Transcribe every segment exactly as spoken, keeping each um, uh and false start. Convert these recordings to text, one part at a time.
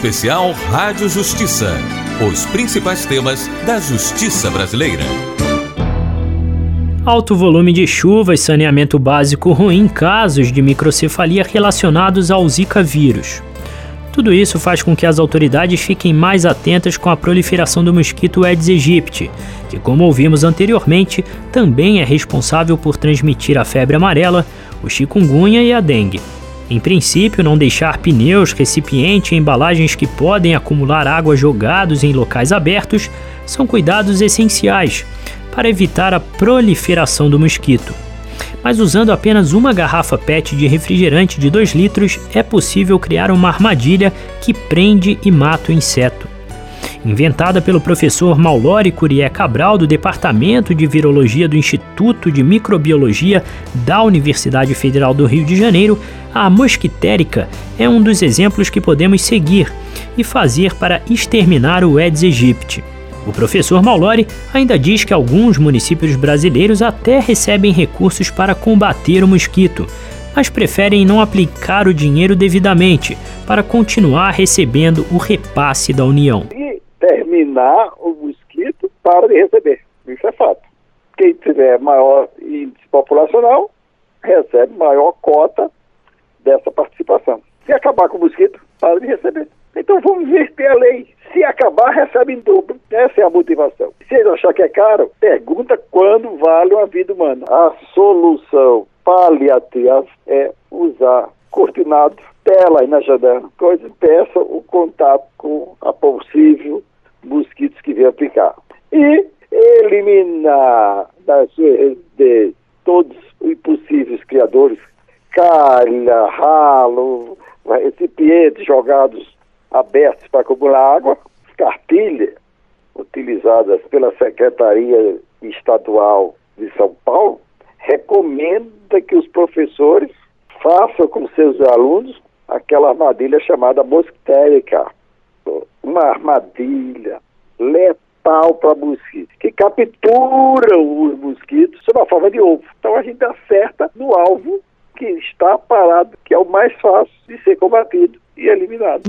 Especial Rádio Justiça. Os principais temas da justiça brasileira. Alto volume de chuvas, saneamento básico ruim, casos de microcefalia relacionados ao Zika vírus. Tudo isso faz com que as autoridades fiquem mais atentas com a proliferação do mosquito Aedes aegypti, que, como ouvimos anteriormente, também é responsável por transmitir a febre amarela, o chikungunya e a dengue. Em princípio, não deixar pneus, recipiente e embalagens que podem acumular água jogados em locais abertos são cuidados essenciais para evitar a proliferação do mosquito. Mas usando apenas uma garrafa P E T de refrigerante de dois litros, é possível criar uma armadilha que prende e mata o inseto. Inventada pelo professor Maulori Curié Cabral, do Departamento de Virologia do Instituto de Microbiologia da Universidade Federal do Rio de Janeiro, a mosquitérica é um dos exemplos que podemos seguir e fazer para exterminar o Aedes aegypti. O professor Maulori ainda diz que alguns municípios brasileiros até recebem recursos para combater o mosquito, mas preferem não aplicar o dinheiro devidamente para continuar recebendo o repasse da União. E terminar o mosquito para de receber, isso é fato. Quem tiver maior índice populacional recebe maior cota dessa participação. Se acabar com o mosquito, para de receber. Então vamos inverter a lei. Se acabar, recebe em dobro. Essa é a motivação. Se eles acharem que é caro, pergunta quando vale uma vida humana. A solução paliativa é usar cortinado, tela aí na janela, coisa, peça o contato com a possível mosquitos que vêm picar. E eliminar das suas de todos os possíveis criadores, calha, ralo, recipientes jogados abertos para acumular água, cartilha utilizadas pela Secretaria Estadual de São Paulo, recomenda que os professores façam com seus alunos aquela armadilha chamada mosquitérica, uma armadilha letal para mosquitos, que capturam os mosquitos sob a forma de ovo. Então a gente acerta no alvo que está parado, que é o mais fácil de ser combatido e eliminado.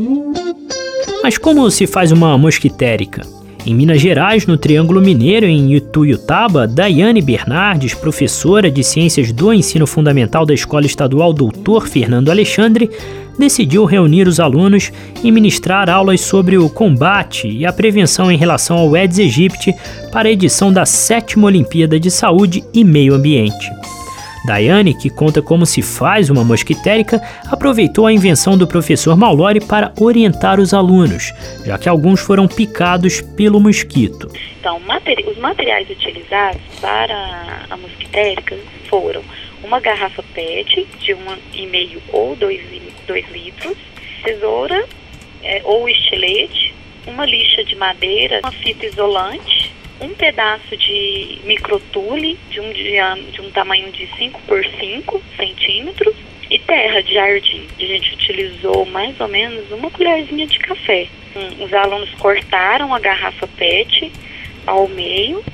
Mas como se faz uma mosquitérica? Em Minas Gerais, no Triângulo Mineiro, em Ituiutaba, Daiane Bernardes, professora de Ciências do Ensino Fundamental da Escola Estadual doutor Fernando Alexandre, decidiu reunir os alunos e ministrar aulas sobre o combate e a prevenção em relação ao Aedes aegypti para a edição da sétima Olimpíada de Saúde e Meio Ambiente. Daiane, que conta como se faz uma mosquitérica, aproveitou a invenção do professor Maulori para orientar os alunos, já que alguns foram picados pelo mosquito. Então, materi- os materiais utilizados para a mosquitérica foram uma garrafa P E T de um e meio ou dois litros, tesoura é, ou estilete, uma lixa de madeira, uma fita isolante, um pedaço de microtule de um, diâmetro, de um tamanho de cinco por cinco centímetros e terra de jardim. A gente utilizou mais ou menos uma colherzinha de café. Um, os alunos cortaram a garrafa P E T ao meio,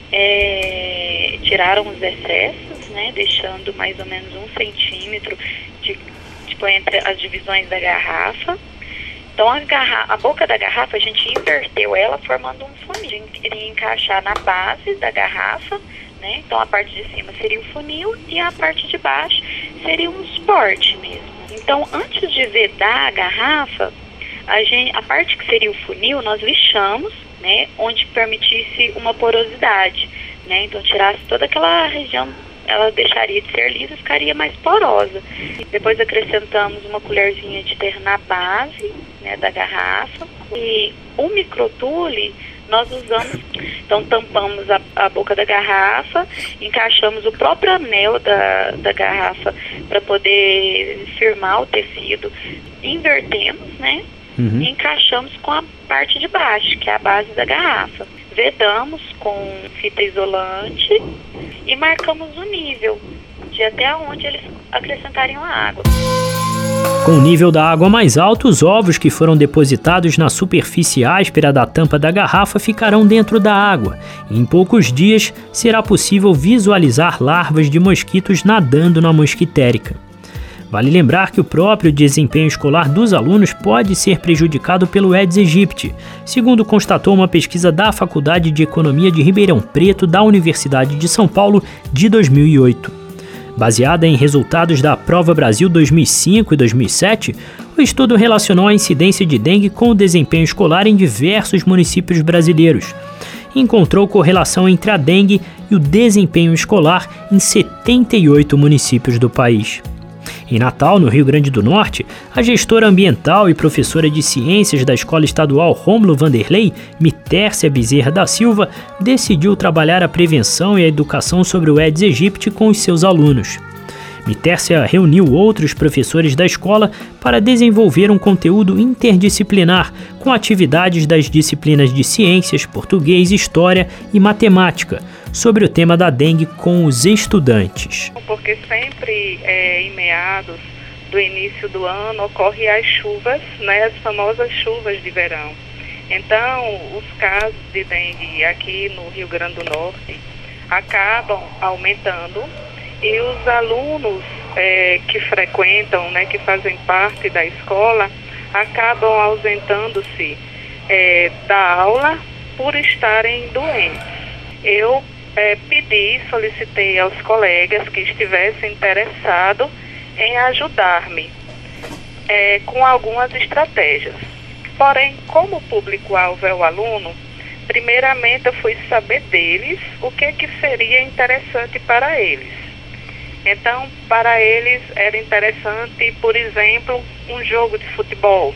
é, tiraram os excessos, né, deixando mais ou menos um centímetro de, tipo, entre as divisões da garrafa. Então a, garra- a boca da garrafa a gente inverteu ela formando um funil. A gente queria encaixar na base da garrafa, né? Então a parte de cima seria o funil e a parte de baixo seria um suporte mesmo. Então antes de vedar a garrafa, a, gente, a parte que seria o funil nós lixamos, né? Onde permitisse uma porosidade, né? Então tirasse toda aquela região, ela deixaria de ser lisa e ficaria mais porosa. Depois acrescentamos uma colherzinha de terra na base, né, da garrafa. E o microtule nós usamos, então tampamos a, a boca da garrafa, encaixamos o próprio anel da, da garrafa para poder firmar o tecido, invertemos, né? Uhum. E encaixamos com a parte de baixo, que é a base da garrafa. Vedamos com fita isolante e marcamos o nível de até onde eles acrescentariam a água. Com o nível da água mais alto, os ovos que foram depositados na superfície áspera da tampa da garrafa ficarão dentro da água. E em poucos dias será possível visualizar larvas de mosquitos nadando na mosquitérica. Vale lembrar que o próprio desempenho escolar dos alunos pode ser prejudicado pelo Aedes aegypti, segundo constatou uma pesquisa da Faculdade de Economia de Ribeirão Preto da Universidade de São Paulo de dois mil e oito. Baseada em resultados da Prova Brasil dois mil e cinco e dois mil e sete, o estudo relacionou a incidência de dengue com o desempenho escolar em diversos municípios brasileiros. Encontrou correlação entre a dengue e o desempenho escolar em setenta e oito municípios do país. Em Natal, no Rio Grande do Norte, a gestora ambiental e professora de ciências da Escola Estadual Rômulo Vanderlei, Mitércia Bezerra da Silva, decidiu trabalhar a prevenção e a educação sobre o Aedes aegypti com os seus alunos. Mitércia reuniu outros professores da escola para desenvolver um conteúdo interdisciplinar com atividades das disciplinas de ciências, português, história e matemática, sobre o tema da dengue com os estudantes. Porque sempre é, em meados do início do ano ocorrem as chuvas, né, as famosas chuvas de verão. Então, os casos de dengue aqui no Rio Grande do Norte acabam aumentando e os alunos é, que frequentam, né, que fazem parte da escola, acabam ausentando-se é, da aula por estarem doentes. Eu é, pedi, solicitei aos colegas que estivessem interessados em ajudar-me é, com algumas estratégias. Porém, como o público-alvo é o aluno, primeiramente eu fui saber deles o que, que seria interessante para eles. Então, para eles era interessante, por exemplo, um jogo de futebol.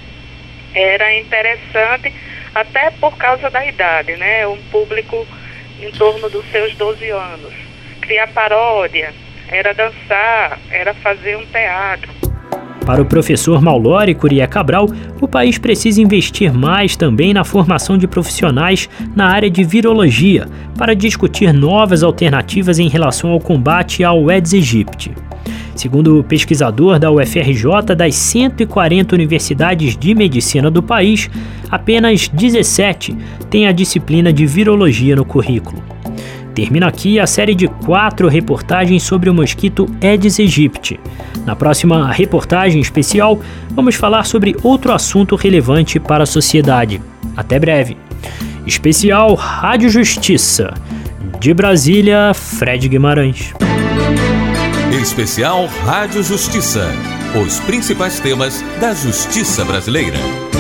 Era interessante até por causa da idade, né? Um público em torno dos seus doze anos. Criar paródia, era dançar, era fazer um teatro. Para o professor Maulori Curia Cabral, o país precisa investir mais também na formação de profissionais na área de virologia, para discutir novas alternativas em relação ao combate ao Aedes aegypti. Segundo o pesquisador da U F R J, das cento e quarenta universidades de medicina do país, apenas dezessete têm a disciplina de virologia no currículo. Termina aqui a série de quatro reportagens sobre o mosquito Aedes aegypti. Na próxima reportagem especial, vamos falar sobre outro assunto relevante para a sociedade. Até breve. Especial Rádio Justiça. De Brasília, Fred Guimarães. Especial Rádio Justiça. Os principais temas da justiça brasileira.